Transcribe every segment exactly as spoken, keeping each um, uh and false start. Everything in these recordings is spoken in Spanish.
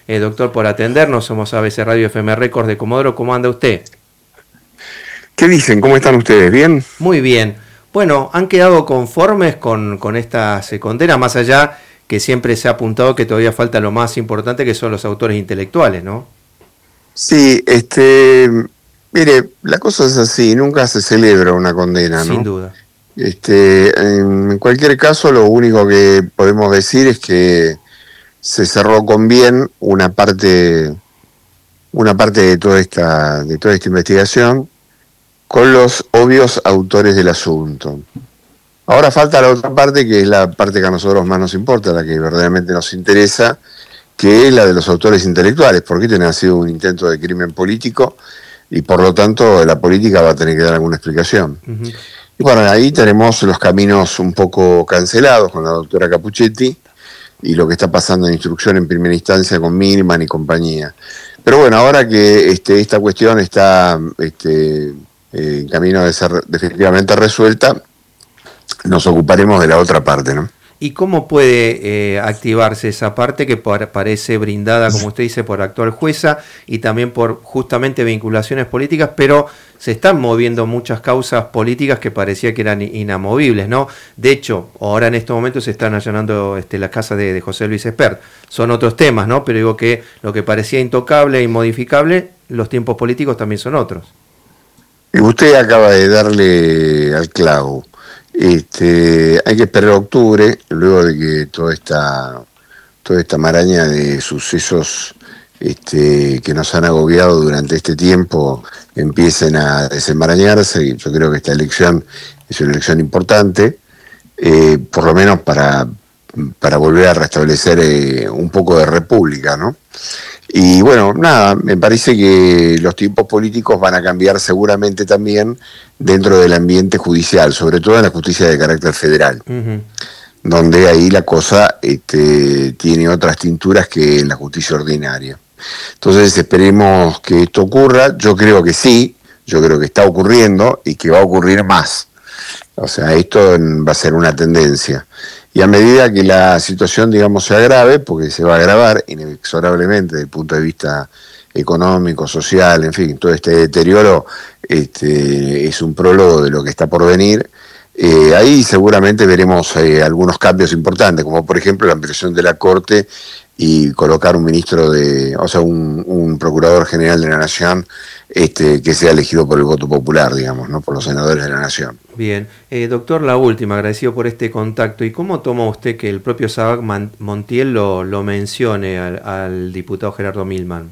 eh, doctor, por atendernos. Somos A B C Radio F M Records de Comodoro. ¿Cómo anda usted? ¿Qué dicen? ¿Cómo están ustedes? ¿Bien? Muy bien. Bueno, ¿han quedado conformes con, con esta condena? Más allá que siempre se ha apuntado que todavía falta lo más importante, que son los autores intelectuales, ¿no? Sí, este, mire, la cosa es así, nunca se celebra una condena, ¿no? Sin duda. Este, en cualquier caso, lo único que podemos decir es que se cerró con bien una parte, una parte de toda esta, de toda esta investigación, con los obvios autores del asunto. Ahora falta la otra parte, que es la parte que a nosotros más nos importa, la que verdaderamente nos interesa, que es la de los autores intelectuales, porque este ha sido un intento de crimen político y por lo tanto la política va a tener que dar alguna explicación. Uh-huh. Y bueno, ahí tenemos los caminos un poco cancelados con la doctora Capuchetti y lo que está pasando en instrucción en primera instancia con Milman y compañía. Pero bueno, ahora que este, esta cuestión está este, en camino de ser definitivamente resuelta, nos ocuparemos de la otra parte, ¿no? ¿Y cómo puede eh, activarse esa parte que parece brindada, como usted dice, por la actual jueza y también por justamente vinculaciones políticas, pero se están moviendo muchas causas políticas que parecía que eran inamovibles, ¿no? De hecho, ahora en estos momentos se están allanando este, la casa de, de José Luis Espert. Son otros temas, ¿no? Pero digo que lo que parecía intocable e inmodificable, los tiempos políticos también son otros. Y usted acaba de darle al clavo. Este, hay que esperar a octubre, luego de que toda esta, toda esta maraña de sucesos este, que nos han agobiado durante este tiempo empiecen a desenmarañarse. Y yo creo que esta elección es una elección importante, eh, por lo menos para, para volver a restablecer eh, un poco de república, ¿no? Y bueno, nada, me parece que los tiempos políticos van a cambiar seguramente también dentro del ambiente judicial, sobre todo en la justicia de carácter federal, uh-huh. donde ahí la cosa este, tiene otras tinturas que en la justicia ordinaria. Entonces esperemos que esto ocurra, yo creo que sí, yo creo que está ocurriendo y que va a ocurrir más. O sea, esto va a ser una tendencia. Y a medida que la situación, digamos, se agrave, porque se va a agravar inexorablemente desde el punto de vista económico, social, en fin, todo este deterioro este, es un prólogo de lo que está por venir. Eh, ahí seguramente veremos eh, algunos cambios importantes, como por ejemplo la ampliación de la Corte y colocar un ministro de, o sea, un, un procurador general de la Nación este, que sea elegido por el voto popular, digamos, ¿no? Por los senadores de la Nación. Bien, eh, doctor, la última, agradecido por este contacto. ¿Y cómo toma usted que el propio Sabac Montiel lo, lo mencione al, al diputado Gerardo Milman?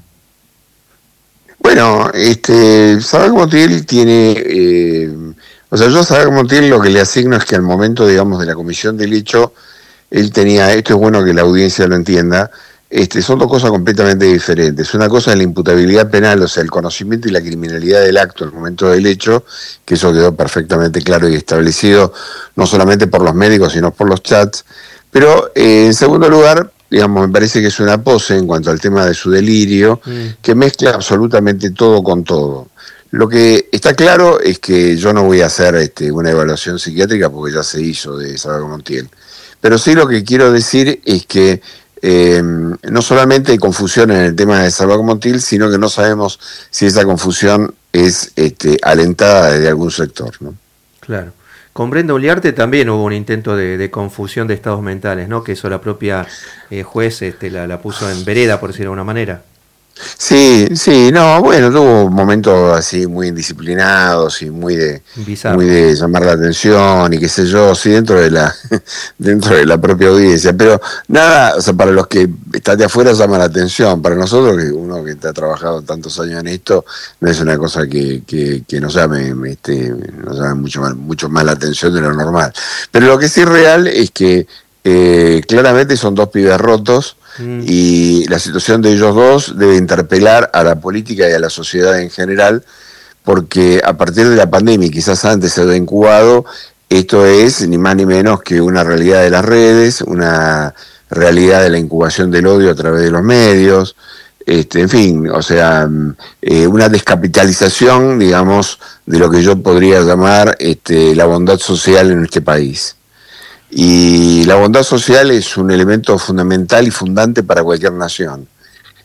Bueno, este, Sabac Montiel tiene, eh, o sea, yo a Sabac Montiel lo que le asigno es que al momento, digamos, de la comisión del hecho, él tenía, esto es bueno que la audiencia lo entienda, este, son dos cosas completamente diferentes. Una cosa es la imputabilidad penal, o sea, el conocimiento y la criminalidad del acto al momento del hecho, que eso quedó perfectamente claro y establecido, no solamente por los médicos, sino por los chats. Pero, eh, en segundo lugar, digamos, me parece que es una pose en cuanto al tema de su delirio, mm. que mezcla absolutamente todo con todo. Lo que está claro es que yo no voy a hacer este, una evaluación psiquiátrica porque ya se hizo de Sabac Montiel. Pero sí lo que quiero decir es que eh, no solamente hay confusión en el tema de Sabac Montiel, sino que no sabemos si esa confusión es este, alentada desde algún sector, ¿no? Claro. Con Brenda Uliarte también hubo un intento de, de confusión de estados mentales, ¿no? Que eso la propia eh, juez este, la, la puso en vereda, por decirlo de alguna manera. Sí, sí, no, bueno, tuvo momentos así muy indisciplinados y muy de Bizarro. muy de llamar la atención y qué sé yo, sí, dentro de la dentro de la propia audiencia, pero nada, o sea, para los que están de afuera llama la atención, para nosotros, que uno que ha trabajado tantos años en esto, no es una cosa que, que, que nos llame, este, nos llame mucho más, mucho más la atención de lo normal. Pero lo que sí es real es que eh, claramente son dos pibes rotos. Y la situación de ellos dos debe interpelar a la política y a la sociedad en general, porque a partir de la pandemia, y quizás antes se había incubado, esto es ni más ni menos que una realidad de las redes, una realidad de la incubación del odio a través de los medios, este, en fin, o sea, eh, una descapitalización, digamos, de lo que yo podría llamar este, la bondad social en este país. Y la bondad social es un elemento fundamental y fundante para cualquier nación.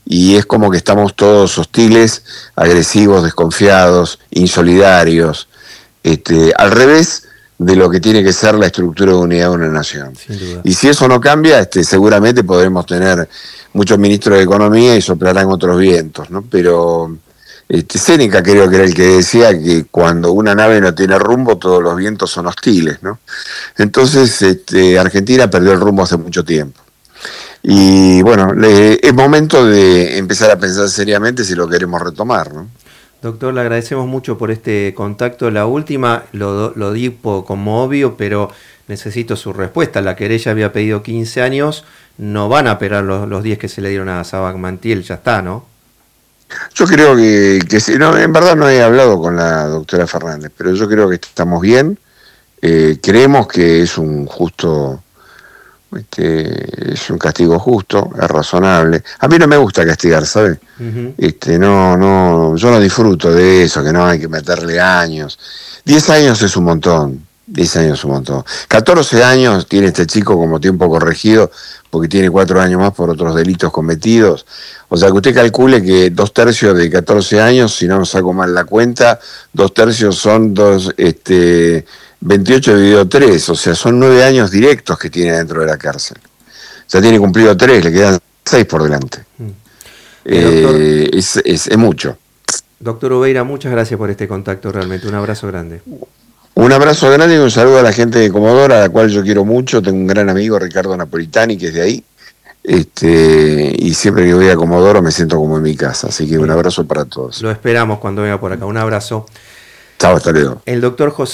y es como que estamos todos hostiles, agresivos, desconfiados, insolidarios, este, al revés de lo que tiene que ser la estructura de unidad de una nación. Y si eso no cambia, este, seguramente podremos tener muchos ministros de Economía y soplarán otros vientos, ¿no? Pero este, Séneca creo que era el que decía que cuando una nave no tiene rumbo, todos los vientos son hostiles, ¿no? Entonces, este, Argentina perdió el rumbo hace mucho tiempo. Y bueno, le, es momento de empezar a pensar seriamente si lo queremos retomar, ¿no? Doctor, le agradecemos mucho por este contacto. La última lo, lo di como obvio, pero necesito su respuesta. La querella había pedido quince años, no van a esperar los, los diez que se le dieron a Sabac Mantiel, ya está, ¿no? Yo creo que, que sí, no, en verdad no he hablado con la doctora Fernández, pero yo creo que estamos bien, eh, creemos que es un justo... Este, es un castigo justo, es razonable. A mí no me gusta castigar, ¿sabes? Uh-huh. Este, no, no, yo no disfruto de eso, que no hay que meterle años. Diez años es un montón, diez años es un montón. catorce años tiene este chico como tiempo corregido, porque tiene cuatro años más por otros delitos cometidos. O sea que usted calcule que dos tercios de catorce años, si no saco mal la cuenta, dos tercios son dos, este... veintiocho dividido tres, o sea, son nueve años directos que tiene dentro de la cárcel. Ya tiene cumplido tres, le quedan seis por delante. Mm. Eh, doctor, es, es, es mucho. Doctor Ubeira, muchas gracias por este contacto, realmente. Un abrazo grande. Un abrazo grande y un saludo a la gente de Comodoro, a la cual yo quiero mucho. Tengo un gran amigo, Ricardo Napolitani, que es de ahí. Este, y siempre que voy a Comodoro me siento como en mi casa. Así que un abrazo para todos. Lo esperamos cuando venga por acá. Un abrazo. Chao, hasta luego. El doctor José